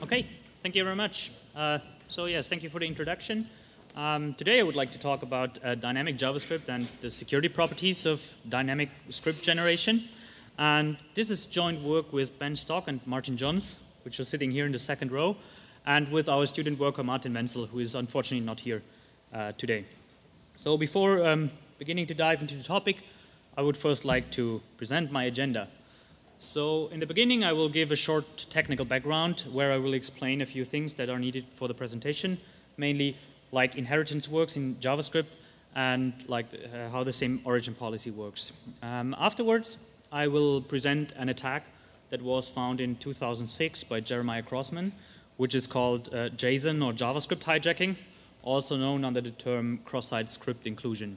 Okay, thank you very much. Yes, thank you for the introduction. Today I would like to talk about dynamic JavaScript and the security properties of dynamic script generation. And this is joint work with Ben Stock and Martin Johns, which are sitting here in the second row, and with our student worker Martin Wenzel, who is unfortunately not here today. So before beginning to dive into the topic, I would first like to present my agenda. So in the beginning, I will give a short technical background where I will explain a few things that are needed for the presentation, mainly like inheritance works in JavaScript and like how the same origin policy works. Afterwards, I will present an attack that was found in 2006 by Jeremiah Crossman, which is called JSON or JavaScript hijacking, also known under the term cross-site script inclusion.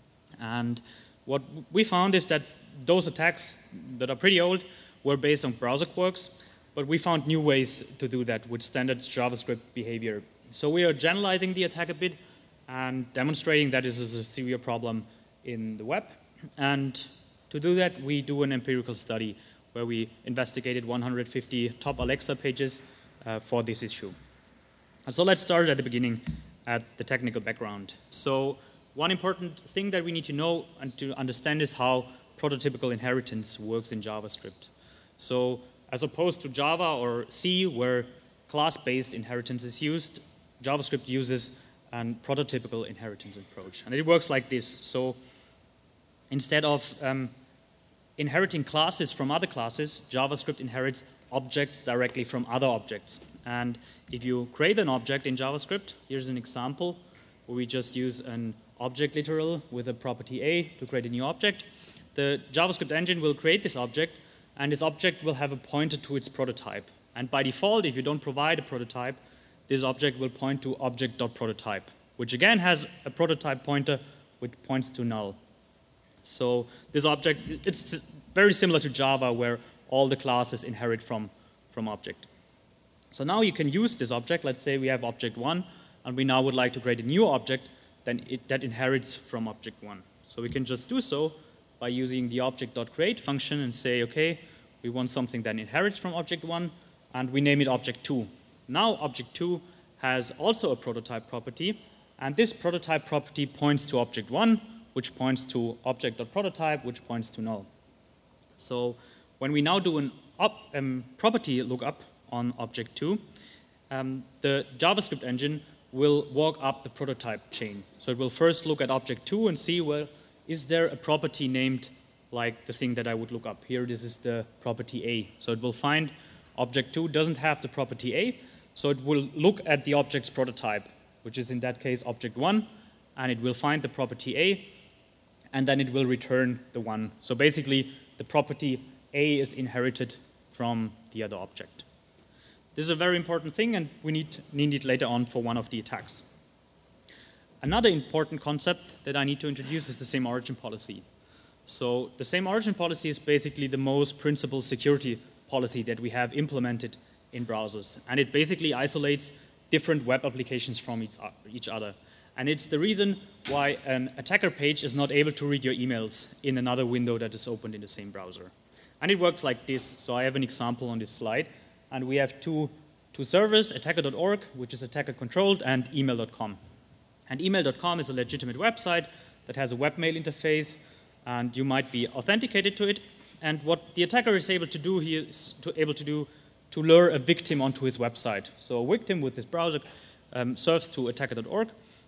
And what we found is that those attacks that are pretty old were based on browser quirks, but we found new ways to do that with standard JavaScript behavior. So we are generalizing the attack a bit and demonstrating that this is a severe problem in the web. And to do that, we do an empirical study where we investigated 150 top Alexa pages for this issue. And so let's start at the beginning at the technical background. So one important thing that we need to know and to understand is how prototypical inheritance works in JavaScript. So as opposed to Java or C, where class-based inheritance is used, JavaScript uses a prototypical inheritance approach. And it works like this. So instead of inheriting classes from other classes, JavaScript inherits objects directly from other objects. And if you create an object in JavaScript, here's an example where we just use an object literal with a property A to create a new object. The JavaScript engine will create this object, and this object will have a pointer to its prototype. And by default, if you don't provide a prototype, this object will point to object.prototype, which again has a prototype pointer which points to null. So this object, it's very similar to Java, where all the classes inherit from object. So now you can use this object. Let's say we have object 1, and we now would like to create a new object that inherits from object 1. So we can just do so by using the object.create function and say, okay, we want something that inherits from object 1, and we name it object 2. Now object 2 has also a prototype property, and this prototype property points to object 1, which points to object.prototype, which points to null. So when we now do an property lookup on object 2, the JavaScript engine will walk up the prototype chain. So it will first look at object 2 and see, well, is there a property named like the thing that I would look up? Here, this is the property A. So it will find object 2 doesn't have the property A, so it will look at the object's prototype, which is in that case object 1, and it will find the property A, and then it will return the 1. So basically, the property A is inherited from the other object. This is a very important thing, and we need it later on for one of the attacks. Another important concept that I need to introduce is the same origin policy. So the same origin policy is basically the most principal security policy that we have implemented in browsers. And it basically isolates different web applications from each other. And it's the reason why an attacker page is not able to read your emails in another window that is opened in the same browser. And it works like this. So I have an example on this slide. And we have two servers, attacker.org, which is attacker controlled, and email.com. And email.com is a legitimate website that has a webmail interface, and you might be authenticated to it. And what the attacker is able to do here is to lure a victim onto his website. So a victim with this browser serves to attacker.org.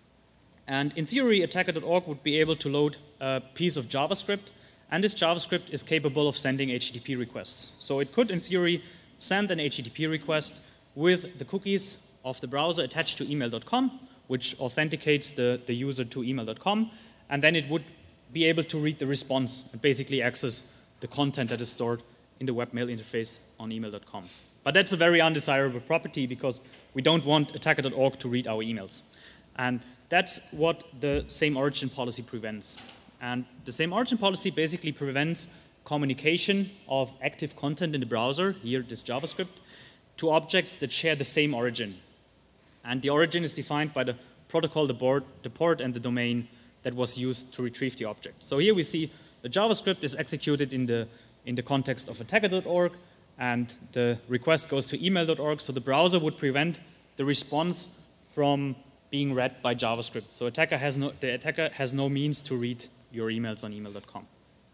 And in theory, attacker.org would be able to load a piece of JavaScript, and this JavaScript is capable of sending HTTP requests. So it could, in theory, send an HTTP request with the cookies of the browser attached to email.com, which authenticates the user to email.com, and then it would be able to read the response and basically access the content that is stored in the webmail interface on email.com. But that's a very undesirable property because we don't want attacker.org to read our emails. And that's what the same origin policy prevents. And the same origin policy basically prevents communication of active content in the browser, here this JavaScript, to objects that share the same origin. And the origin is defined by the protocol, the port, and the domain that was used to retrieve the object. So here we see the JavaScript is executed in the context of attacker.org, and the request goes to email.org, so the browser would prevent the response from being read by JavaScript. So the attacker has no means to read your emails on email.com.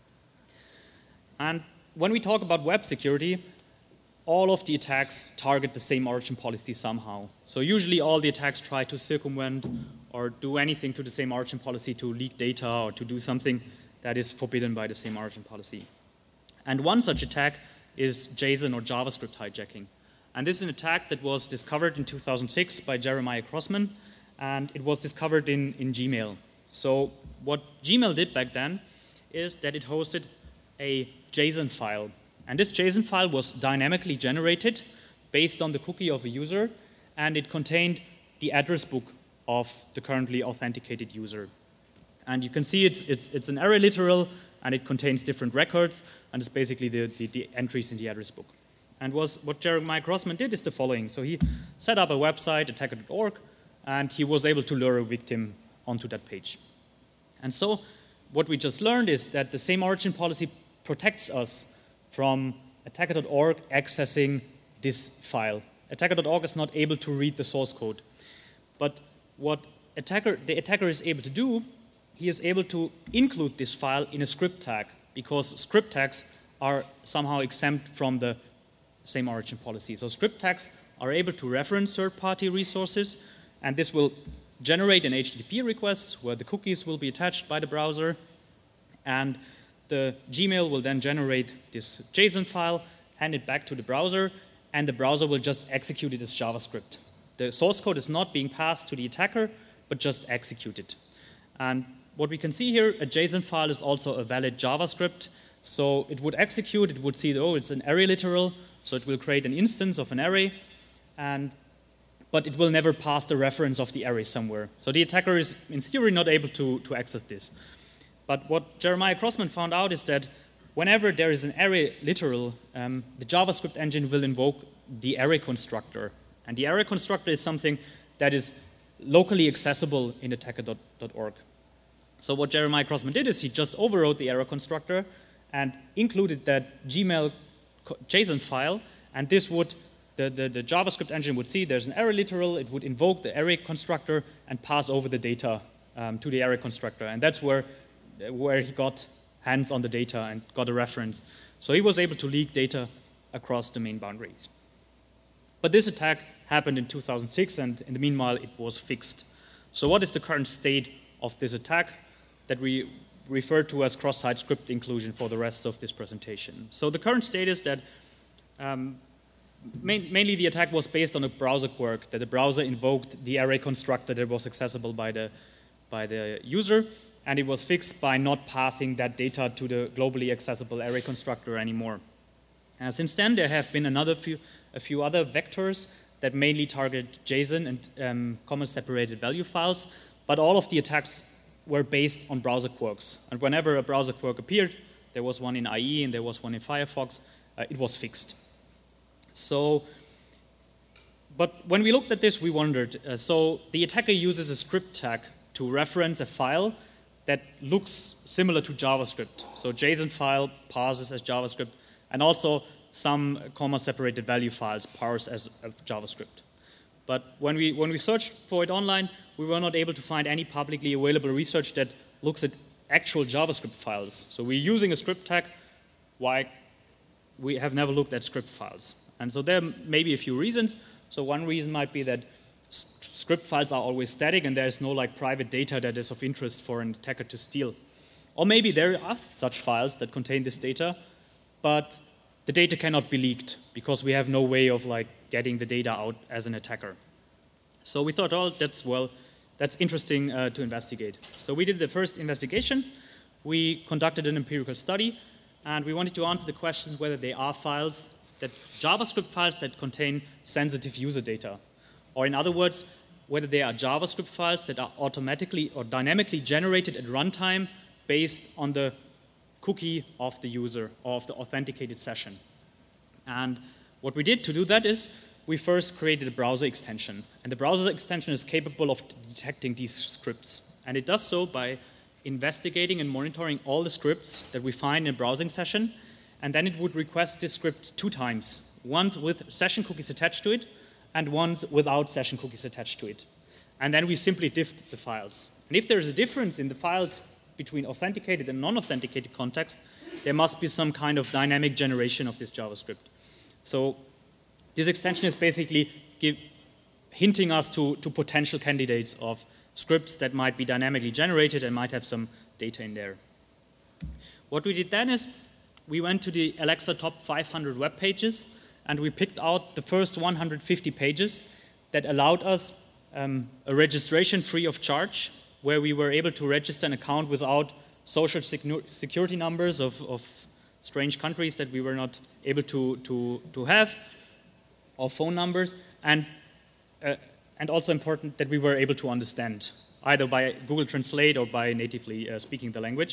And when we talk about web security, all of the attacks target the same origin policy somehow. So usually all the attacks try to circumvent or do anything to the same origin policy to leak data or to do something that is forbidden by the same origin policy. And one such attack is JSON or JavaScript hijacking. And this is an attack that was discovered in 2006 by Jeremiah Crossman, and it was discovered in Gmail. So what Gmail did back then is that it hosted a JSON file. And this JSON file was dynamically generated based on the cookie of a user, and it contained the address book of the currently authenticated user. And you can see it's an array literal, and it contains different records, and it's basically the entries in the address book. And what Jeremiah Crossman did is the following. So he set up a website, attacker.org, and he was able to lure a victim onto that page. And so what we just learned is that the same origin policy protects us from attacker.org accessing this file. Attacker.org is not able to read the source code. But what the attacker is able to do, he is able to include this file in a script tag, because script tags are somehow exempt from the same origin policy. So script tags are able to reference third-party resources, and this will generate an HTTP request where the cookies will be attached by the browser, and the Gmail will then generate this JSON file, hand it back to the browser, and the browser will just execute it as JavaScript. The source code is not being passed to the attacker, but just executed. And what we can see here, a JSON file is also a valid JavaScript. So it would execute, it would see, oh, it's an array literal, so it will create an instance of an array, but it will never pass the reference of the array somewhere. So the attacker is, in theory, not able to access this. But what Jeremiah Crossman found out is that whenever there is an array literal, the JavaScript engine will invoke the array constructor. And the array constructor is something that is locally accessible in attacker.org. So what Jeremiah Crossman did is he just overrode the array constructor and included that Gmail JSON file, and this would, the JavaScript engine would see there's an array literal, it would invoke the array constructor and pass over the data to the array constructor. And that's where he got hands on the data and got a reference. So he was able to leak data across domain boundaries. But this attack happened in 2006, and in the meanwhile, it was fixed. So what is the current state of this attack that we refer to as cross-site script inclusion for the rest of this presentation? So the current state is that mainly the attack was based on a browser quirk, that the browser invoked the array constructor that was accessible by the user, and it was fixed by not passing that data to the globally accessible array constructor anymore. Since then, there have been a few other vectors that mainly target JSON and comma-separated value files, but all of the attacks were based on browser quirks. And whenever a browser quirk appeared, there was one in IE and there was one in Firefox, it was fixed. So, but when we looked at this, we wondered, so the attacker uses a script tag to reference a file that looks similar to JavaScript. So JSON file parses as JavaScript, and also some comma-separated value files parse as JavaScript. But when we searched for it online, we were not able to find any publicly available research that looks at actual JavaScript files. So we're using a script tag, why we have never looked at script files. And so there may be a few reasons. So one reason might be that script files are always static and there's no private data that is of interest for an attacker to steal. Or maybe there are such files that contain this data, but the data cannot be leaked because we have no way of getting the data out as an attacker. So we thought, oh, that's interesting to investigate. So we did the first investigation. We conducted an empirical study, and we wanted to answer the questions whether they are JavaScript files that contain sensitive user data. Or in other words, whether they are JavaScript files that are automatically or dynamically generated at runtime based on the cookie of the user or of the authenticated session. And what we did to do that is we first created a browser extension. And the browser extension is capable of detecting these scripts. And it does so by investigating and monitoring all the scripts that we find in a browsing session and then it would request this script 2 times, once with session cookies attached to it, and once without session cookies attached to it. And then we simply diffed the files. And if there is a difference in the files between authenticated and non-authenticated context, there must be some kind of dynamic generation of this JavaScript. So this extension is basically hinting us to potential candidates of scripts that might be dynamically generated and might have some data in there. What we did then is we went to the Alexa top 500 web pages, and we picked out the first 150 pages that allowed us a registration free of charge, where we were able to register an account without social security numbers of strange countries that we were not able to have, or phone numbers, and also important that we were able to understand, either by Google Translate or by natively speaking the language.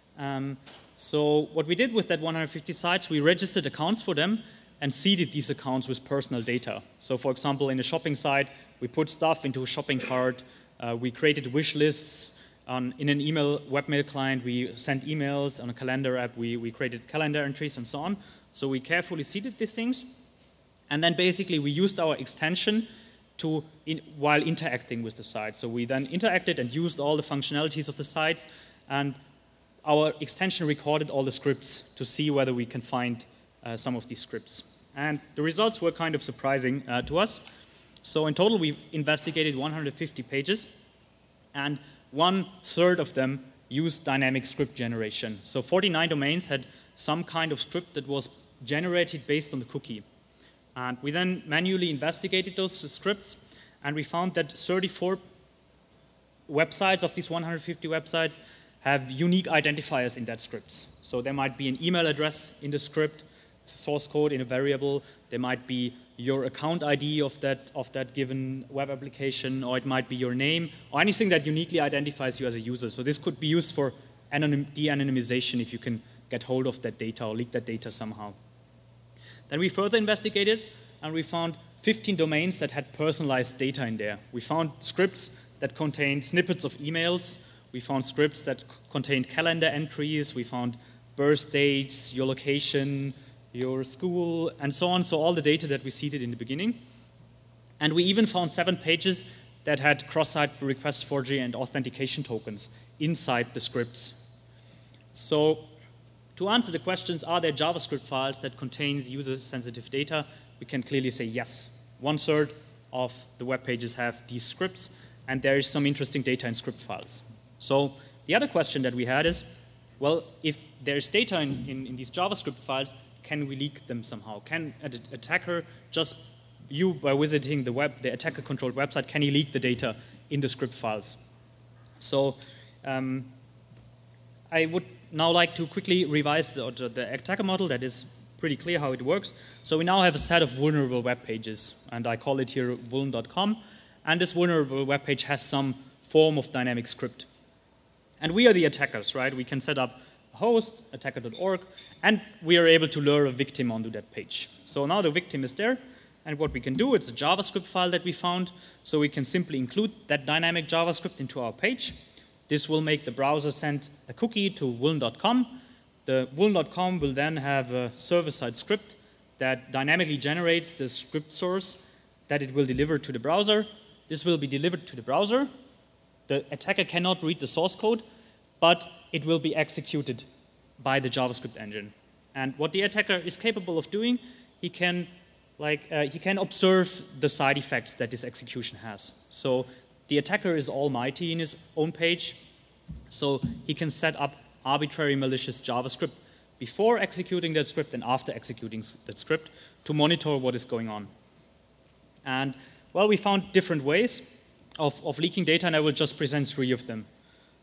So what we did with that 150 sites, we registered accounts for them and seeded these accounts with personal data. So for example, in a shopping site, we put stuff into a shopping cart, we created wish lists, in an webmail client, we sent emails, on a calendar app, we created calendar entries and so on. So we carefully seeded these things, and then basically we used our extension while interacting with the site. So we then interacted and used all the functionalities of the sites, and our extension recorded all the scripts to see whether we can find some of these scripts. And the results were kind of surprising to us. So in total, we investigated 150 pages, and 1/3 of them used dynamic script generation. So 49 domains had some kind of script that was generated based on the cookie. And we then manually investigated those scripts, and we found that 34 websites of these 150 websites have unique identifiers in that script. So there might be an email address in the script, source code in a variable, there might be your account ID of that given web application, or it might be your name, or anything that uniquely identifies you as a user. So this could be used for de-anonymization if you can get hold of that data or leak that data somehow. Then we further investigated, and we found 15 domains that had personalized data in there. We found scripts that contained snippets of emails, we found scripts that contained calendar entries, we found birth dates, your location, your school, and so on, so all the data that we seeded in the beginning. And we even found 7 pages that had cross-site request forgery and authentication tokens inside the scripts. So to answer the questions, are there JavaScript files that contain user-sensitive data? We can clearly say yes. 1/3 of the web pages have these scripts, and there is some interesting data in script files. So the other question that we had is, well, if there's data in these JavaScript files, can we leak them somehow? Can an attacker by visiting the attacker-controlled website, can he leak the data in the script files? So I would now like to quickly revise the attacker model. That is pretty clear how it works. So we now have a set of vulnerable web pages, and I call it here vuln.com. And this vulnerable web page has some form of dynamic script. And we are the attackers, right? We can set up a host, attacker.org, and we are able to lure a victim onto that page. So now the victim is there, and what we can do, it's a JavaScript file that we found, so we can simply include that dynamic JavaScript into our page. This will make the browser send a cookie to vuln.com. The vuln.com will then have a server-side script that dynamically generates the script source that it will deliver to the browser. This will be delivered to the browser. The attacker cannot read the source code, but it will be executed by the JavaScript engine. And what the attacker is capable of doing, he can observe the side effects that this execution has. So the attacker is almighty in his own page, so he can set up arbitrary malicious JavaScript before executing that script and after executing that script to monitor what is going on. And well, we found different ways of leaking data, and I will just present 3 of them.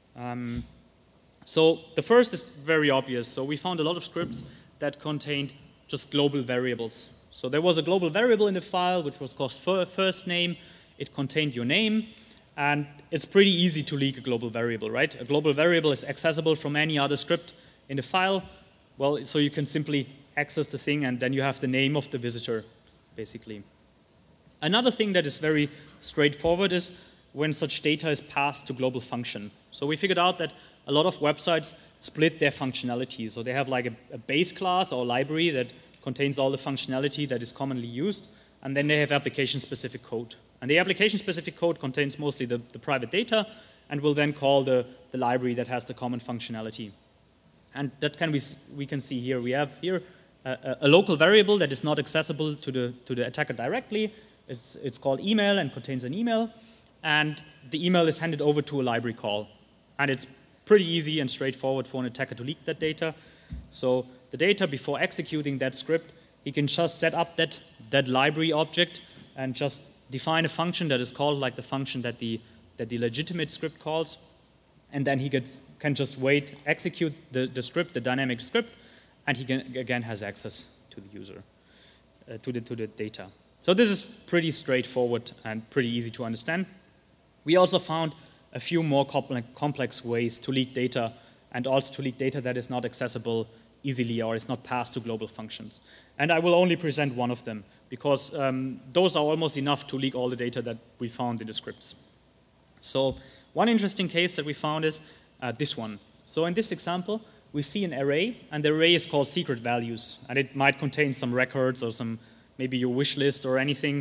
So the first is very obvious. So we found a lot of scripts that contained just global variables. So there was a global variable in the file which was called first name. It contained your name, and it's pretty easy to leak a global variable, right? A global variable is accessible from any other script in the file. Well, so you can simply access the thing, and then you have the name of the visitor, basically. Another thing that is very straightforward is when such data is passed to global function. So we figured out that a lot of websites split their functionality. So they have like a base class or library that contains all the functionality that is commonly used, and then they have application-specific code. And the application-specific code contains mostly the private data and will then call the library that has the common functionality. And that we can see here. We have here a local variable that is not accessible to the attacker directly. It's called email and contains an email. And the email is handed over to a library call. And it's pretty easy and straightforward for an attacker to leak that data. So the data, before executing that script, he can just set up that library object and just define a function that is called like the function that the legitimate script calls. And then he can just execute the script, the dynamic script, and he again has access to the user, to the data. So this is pretty straightforward and pretty easy to understand. We also found a few more complex ways to leak data, and also to leak data that is not accessible easily or is not passed to global functions. And I will only present one of them, because those are almost enough to leak all the data that we found in the scripts. So one interesting case that we found is this one. So in this example, we see an array, and the array is called secret values, and it might contain some records or some maybe your wish list or anything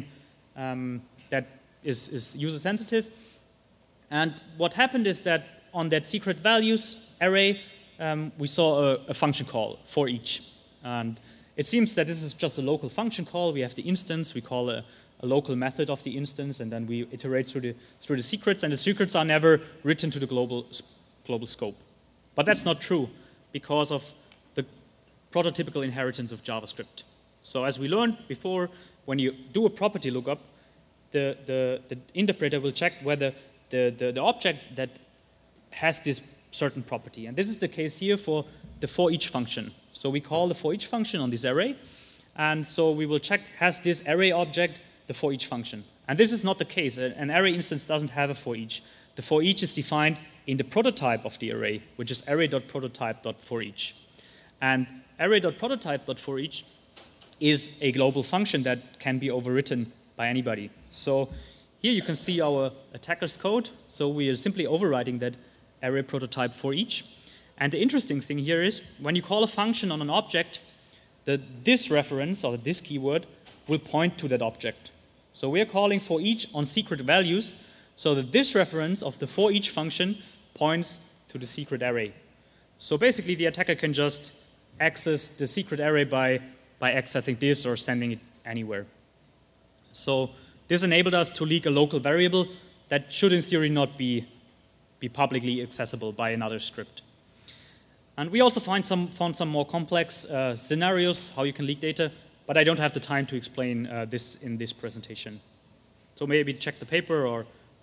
that is user sensitive. And what happened is that on that secret values array, we saw a function call for each. And it seems that this is just a local function call. We have the instance, we call a local method of the instance, and then we iterate through the secrets, and the secrets are never written to the global scope. But that's not true because of the prototypical inheritance of JavaScript. So as we learned before, when you do a property lookup, the interpreter will check whether the object that has this certain property. And this is the case here for the for each function. So we call the for each function on this array, and so we will check, has this array object the for each function? And this is not the case. An array instance doesn't have a for each. The for each is defined in the prototype of the array, which is array.prototype.forEach. And array.prototype.forEach is a global function that can be overwritten by anybody. So here you can see our attacker's code. So we are simply overriding that array prototype for each. And the interesting thing here is when you call a function on an object, this reference or this keyword will point to that object. So we are calling for each on secret values, so that this reference of the for each function points to the secret array. So basically the attacker can just access the secret array by accessing this or sending it anywhere. So this enabled us to leak a local variable that should in theory not be publicly accessible by another script. And we also found some more complex scenarios how you can leak data, but I don't have the time to explain this in this presentation. So maybe check the paper or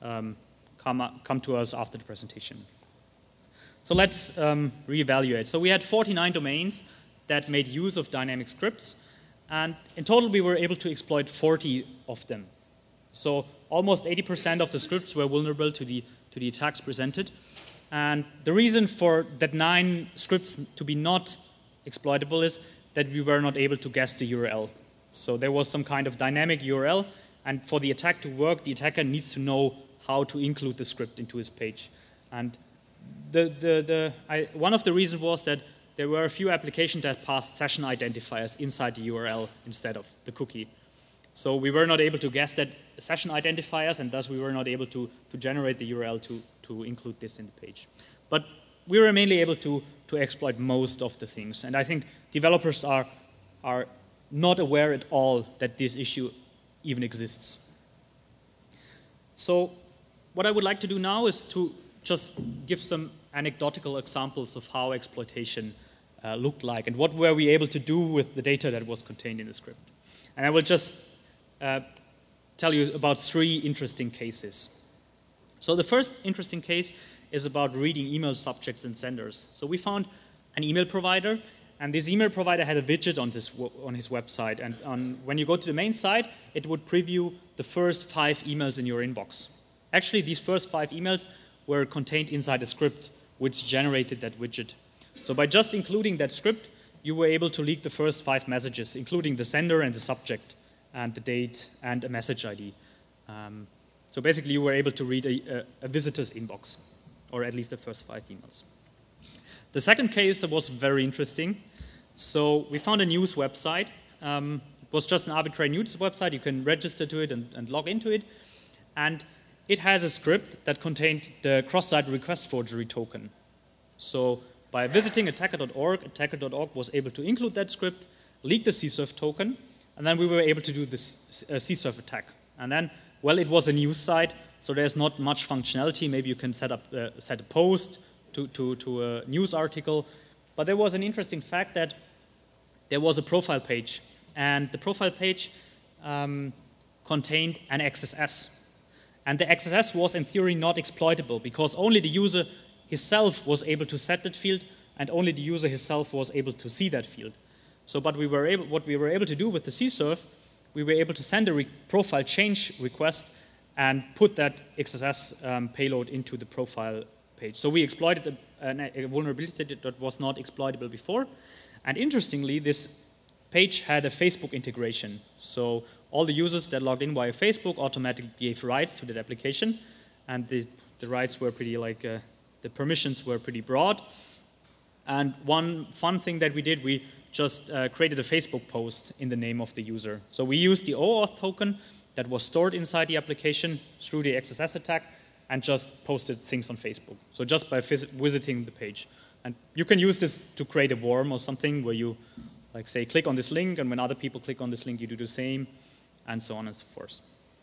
come to us after the presentation. So let's reevaluate. So we had 49 domains that made use of dynamic scripts, and in total we were able to exploit 40 of them. So almost 80% of the scripts were vulnerable to the attacks presented. And the reason for that 9 scripts to be not exploitable is that we were not able to guess the URL. So there was some kind of dynamic URL, and for the attack to work, the attacker needs to know how to include the script into his page. And one of the reasons was that there were a few applications that passed session identifiers inside the URL instead of the cookie. So we were not able to guess that session identifiers, and thus we were not able to generate the URL to include this in the page. But we were mainly able to exploit most of the things. And I think developers are not aware at all that this issue even exists. So what I would like to do now is to just give some anecdotal examples of how exploitation looked like and what were we able to do with the data that was contained in the script. And I will just tell you about 3 interesting cases. So the first interesting case is about reading email subjects and senders. So we found an email provider, and this email provider had a widget on his website. And when you go to the main site, it would preview the first 5 emails in your inbox. Actually, these first 5 emails were contained inside a script which generated that widget. So by just including that script, you were able to leak the first 5 messages, including the sender and the subject, and the date, and a message ID. So basically, you were able to read a visitor's inbox, or at least the first 5 emails. The second case that was very interesting. So we found a news website. It was just an arbitrary news website. You can register to it and log into it. And it has a script that contained the cross-site request forgery token. So by visiting attacker.org was able to include that script, leak the CSRF token, and then we were able to do this CSRF attack. And then, well, it was a news site, so there's not much functionality. Maybe you can set a post to a news article. But there was an interesting fact that there was a profile page, and the profile page contained an XSS. And the XSS was, in theory, not exploitable because only the user himself was able to set that field, and only the user himself was able to see that field. So, but what we were able to do with the CSRF, we were able to send a profile change request and put that XSS payload into the profile page. So we exploited a vulnerability that was not exploitable before. And interestingly, this page had a Facebook integration. So all the users that logged in via Facebook automatically gave rights to that application, and the rights were pretty the permissions were pretty broad. And one fun thing that we did, we just created a Facebook post in the name of the user. So we used the OAuth token that was stored inside the application through the XSS attack and just posted things on Facebook. So just by visiting the page. And you can use this to create a worm or something where you, like, say, click on this link, and when other people click on this link, you do the same, and so on and so forth.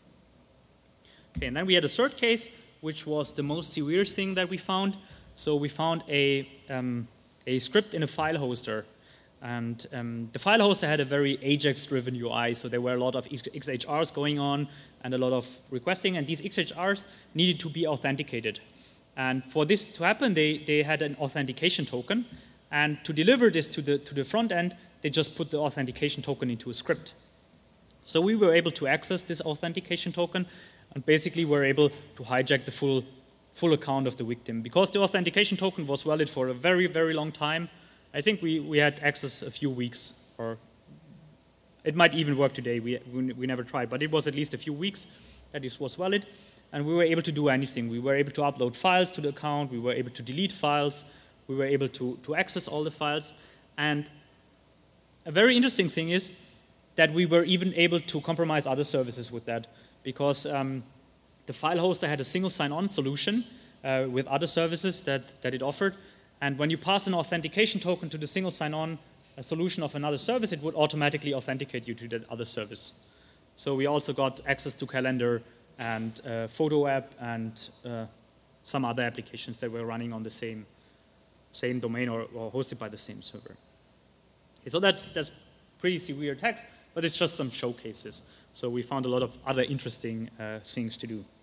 Okay, and then we had a third case, which was the most severe thing that we found. So we found a script in a file hoster. And the file hoster had a very Ajax-driven UI, so there were a lot of XHRs going on and a lot of requesting, and these XHRs needed to be authenticated. And for this to happen, they had an authentication token, and to deliver this to the front end, they just put the authentication token into a script. So we were able to access this authentication token, and basically were able to hijack the full account of the victim. Because the authentication token was valid for a very, very long time, I think we had access a few weeks, or it might even work today. We never tried, but it was at least a few weeks that this was valid, and we were able to do anything. We were able to upload files to the account. We were able to delete files. We were able to access all the files. And a very interesting thing is that we were even able to compromise other services with that, because the file hoster had a single sign-on solution with other services that it offered. And when you pass an authentication token to the single sign-on solution of another service, it would automatically authenticate you to that other service. So we also got access to Calendar and Photo app and some other applications that were running on the same domain or hosted by the same server. Okay, so that's pretty severe attacks, but it's just some showcases. So we found a lot of other interesting things to do.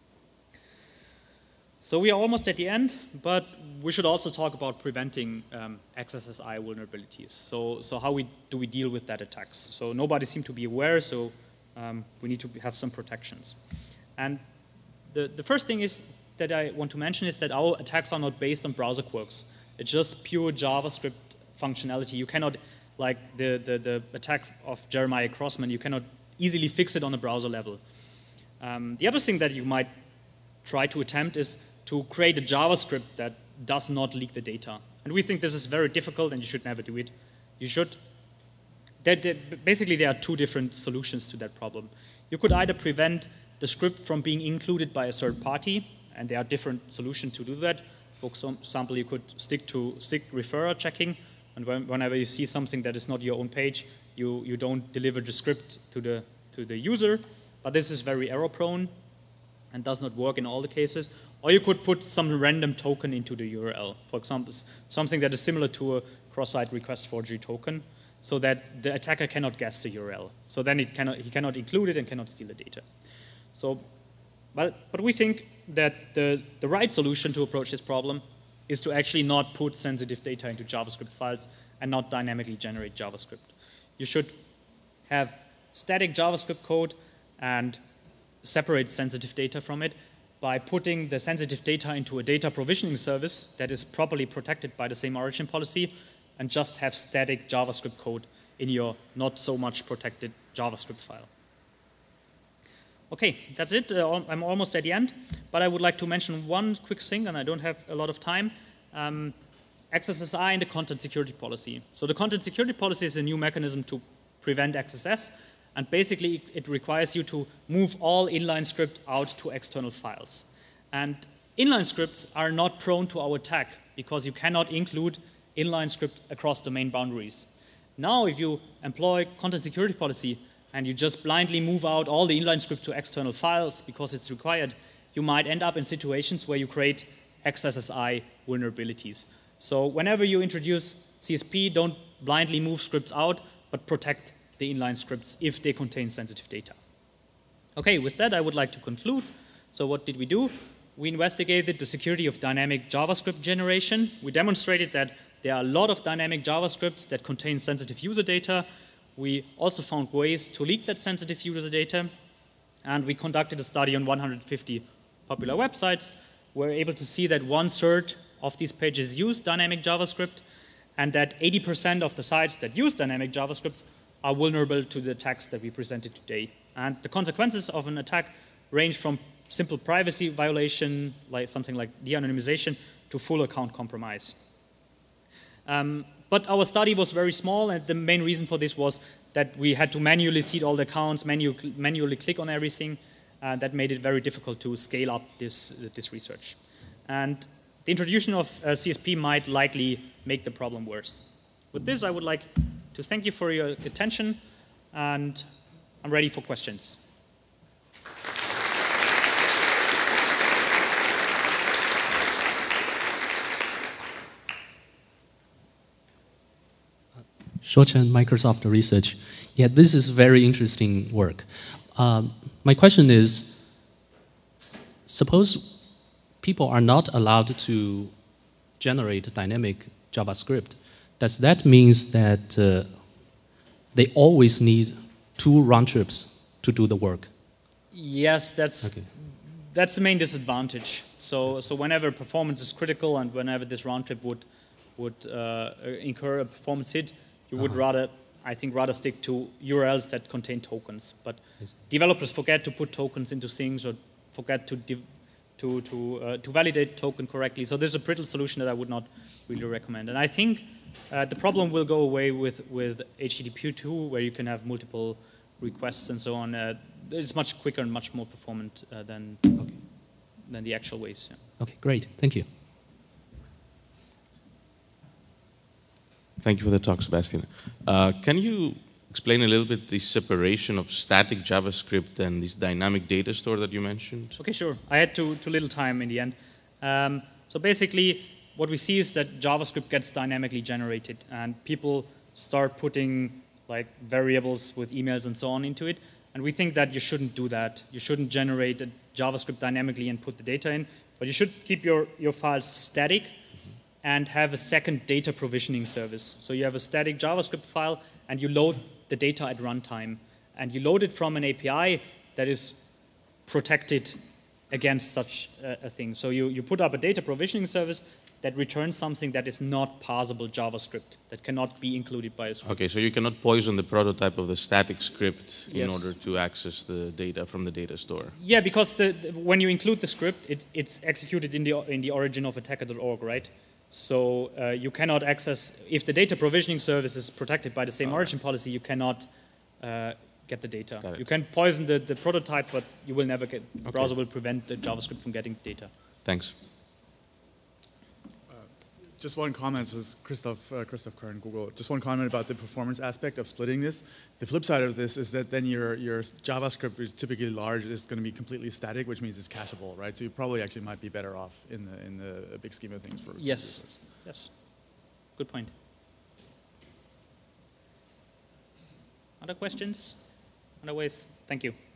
So we are almost at the end, but we should also talk about preventing XSSI vulnerabilities. So how do we deal with that attacks? So nobody seemed to be aware, so we need to have some protections. And the first thing is that I want to mention is that our attacks are not based on browser quirks. It's just pure JavaScript functionality. You cannot, like the attack of Jeremiah Crossman, you cannot easily fix it on a browser level. The other thing that you might try to attempt is to create a JavaScript that does not leak the data. And we think this is very difficult, and you should never do it. You should. Basically, there are two different solutions to that problem. You could either prevent the script from being included by a third party, and there are different solutions to do that. For example, you could stick to SIG referrer checking, and whenever you see something that is not your own page, you don't deliver the script to the user. But this is very error-prone and does not work in all the cases. Or you could put some random token into the URL. For example, something that is similar to a cross-site request forgery token, so that the attacker cannot guess the URL. So then he cannot include it and cannot steal the data. So, but we think that the right solution to approach this problem is to actually not put sensitive data into JavaScript files and not dynamically generate JavaScript. You should have static JavaScript code and separate sensitive data from it by putting the sensitive data into a data provisioning service that is properly protected by the same origin policy, and just have static JavaScript code in your not so much protected JavaScript file. Okay, that's it. I'm almost at the end, but I would like to mention one quick thing, and I don't have a lot of time. XSSI and the content security policy. So the content security policy is a new mechanism to prevent XSS, and basically it requires you to move all inline script out to external files. And inline scripts are not prone to our attack because you cannot include inline script across domain boundaries. Now, if you employ content security policy and you just blindly move out all the inline script to external files because it's required, you might end up in situations where you create XSSI vulnerabilities. So whenever you introduce CSP, don't blindly move scripts out, but protect the inline scripts if they contain sensitive data. Okay, with that, I would like to conclude. So what did we do? We investigated the security of dynamic JavaScript generation. We demonstrated that there are a lot of dynamic JavaScripts that contain sensitive user data. We also found ways to leak that sensitive user data. And we conducted a study on 150 popular websites. We're able to see that 1/3 of these pages use dynamic JavaScript, and that 80% of the sites that use dynamic JavaScript are vulnerable to the attacks that we presented today. And the consequences of an attack range from simple privacy violation, like something like de-anonymization, to full account compromise. But our study was very small, and the main reason for this was that we had to manually seed all the accounts, manually click on everything. That made it very difficult to scale up this research. And the introduction of CSP might likely make the problem worse. With this, I would like to thank you for your attention, and I'm ready for questions. Shuochen, Microsoft Research. Yeah, this is very interesting work. My question is, suppose people are not allowed to generate dynamic JavaScript. Does that mean that they always need 2 round trips to do the work? Yes, that's the main disadvantage. So whenever performance is critical and whenever this round trip would incur a performance hit, you would rather stick to URLs that contain tokens. But developers forget to put tokens into things or forget to validate token correctly. So there's a brittle solution that I would not really recommend. And I think the problem will go away with HTTP 2, where you can have multiple requests and so on. It's much quicker and much more performant than the actual ways. Yeah. Okay, great. Thank you. Thank you for the talk, Sebastian. Can you explain a little bit the separation of static JavaScript and this dynamic data store that you mentioned? Okay, sure. I had too little time in the end. So basically, what we see is that JavaScript gets dynamically generated, and people start putting like variables with emails and so on into it. And we think that you shouldn't do that. You shouldn't generate a JavaScript dynamically and put the data in, but you should keep your files static and have a second data provisioning service. So you have a static JavaScript file, and you load the data at runtime. And you load it from an API that is protected against such a thing. So you put up a data provisioning service that returns something that is not parsable JavaScript, that cannot be included by a script. Okay, so you cannot poison the prototype of the static script in order to access the data from the data store. Yeah, because when you include the script, it's executed in the origin of attacker.org, right? So you cannot access, if the data provisioning service is protected by the same origin policy, you cannot get the data. You can poison the prototype, but you will never get, the browser will prevent the JavaScript from getting data. Thanks. Just one comment, this is Christoph Kern, Google. Just one comment about the performance aspect of splitting this. The flip side of this is that then your JavaScript is typically large, is going to be completely static, which means it's cacheable, right? So you probably actually might be better off in the big scheme of things for Yes, yes, good point. Other questions? Otherwise, thank you.